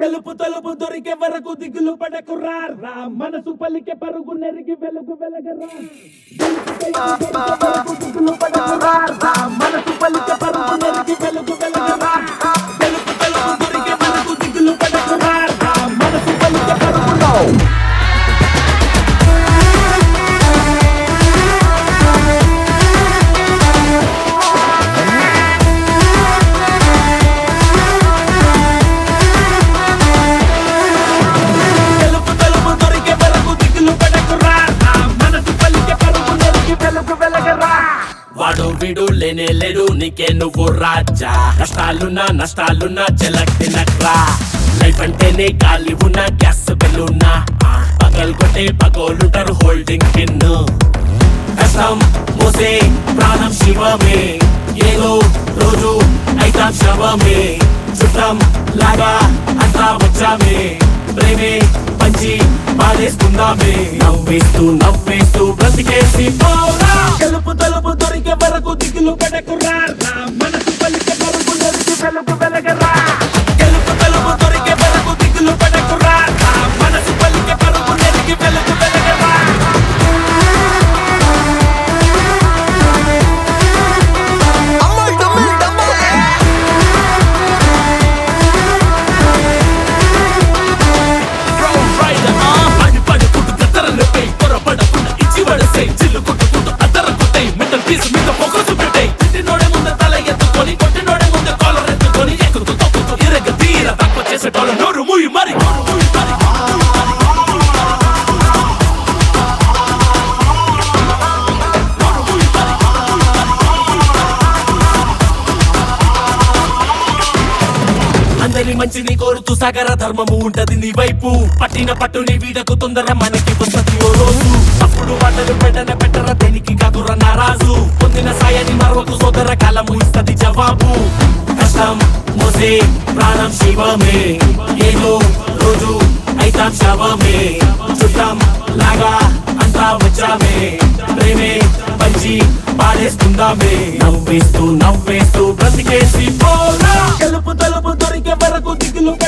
గెలుపు తలుపు దొరికే వరకు దిగులు పడకు రా మనసు పలికే పరుగు నెరిగి వెలుగు వెలగరా దిగులు పడకు రా మనసు పలికే పరుగు నెరిగి వెలుగు వెలగరా గెలుపు తలుపు దొరికే వరకు దిగులు పడకు రా మనసు పలికే పరుగులో వాడు వీడు లేనే లేడు నీకే నువ్వు రాజా నష్టాలున్నా చెలక్ తినక్రా లైఫ్ అంటేనే గాలి ఉన్నా గ్యాస్ బెల్లున్నా పగలు కొట్టే పగోలుంటారు హోల్డింగ్ పిన్ను కష్టం మోసే ప్రాణం శివమే ఏదో రోజు అయితాం శవమే చుట్టం లాగా అంతా వచ్చామే ప్రేమే పంచి పాడేసుకుందామే నవ్వేస్తూ బ్రతికేసి పోరా గెలుపు తలుపు దొరికే వరకు దిగులు పడకు రా మనసు పలికే పరుగు నెరిగి వెలుగు వెలగరా గెలుపు తలుపు దొరికే వరకు దిగులు పడకు రా మనసు పలికే పరుగు నెరిగి వెలుగు వెలగరా అందరి మంచిని కోరుతూ సాగర ధర్మము ఉంటది నీ వైపు పట్టిన పట్టుని వీడకు తొందర మనకి వస్తది ఓ రోజు అప్పుడు వాటలు పెట్టరా దేనికి కాదురా నారాజు పొందిన సాయాన్ని మరొక సోదర కాలము ఇస్తది జవాబు కష్టం మోసే ప్రాణం శివమే ఏదో రోజు అయితాం శవమే చుట్టం లాగా అంతా వచ్చామే ప్రేమే పంచి పాడేసుకుందామే నవ్వేస్తూ బ్రతికేసి పోరా గెలుపు తలుపు దొరికే వరకు దిగులు